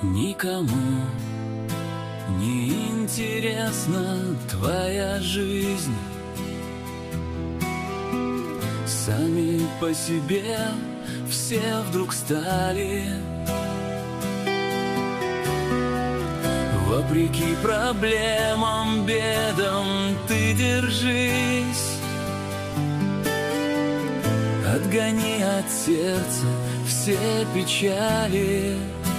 Никому не интересна твоя жизнь. Сами по себе все вдруг стали, вопреки проблемам, бедам ты держись. Отгони от сердца все печали,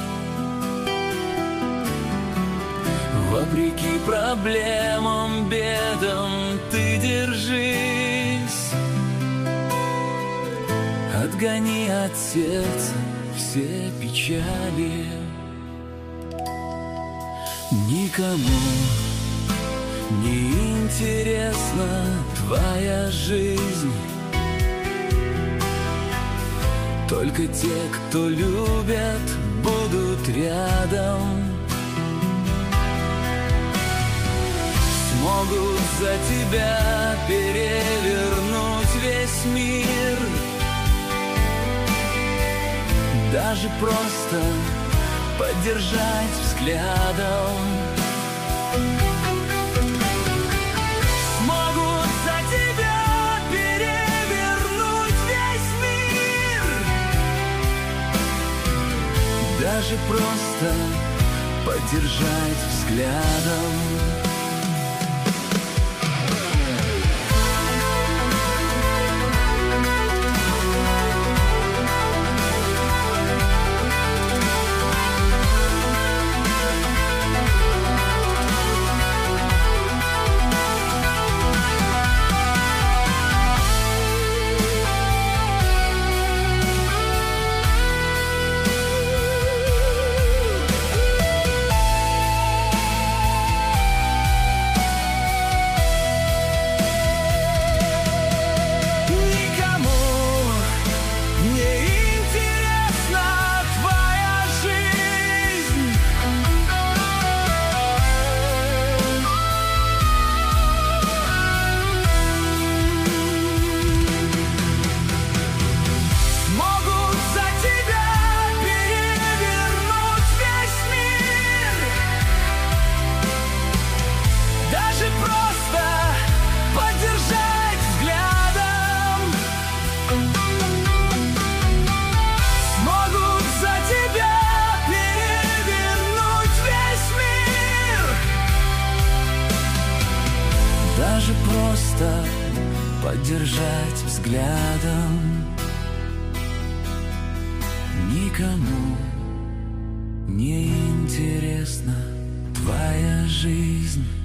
вопреки проблемам, бедам ты держись. Отгони от сердца все печали. Никому не интересна твоя жизнь. Только те, кто любят, будут рядом. Смогут за тебя перевернуть весь мир. Даже просто поддержать взглядом. Смогут за тебя перевернуть весь мир. Даже просто поддержать взглядом. Даже просто поддержать взглядом. Никому не интересна твоя жизнь.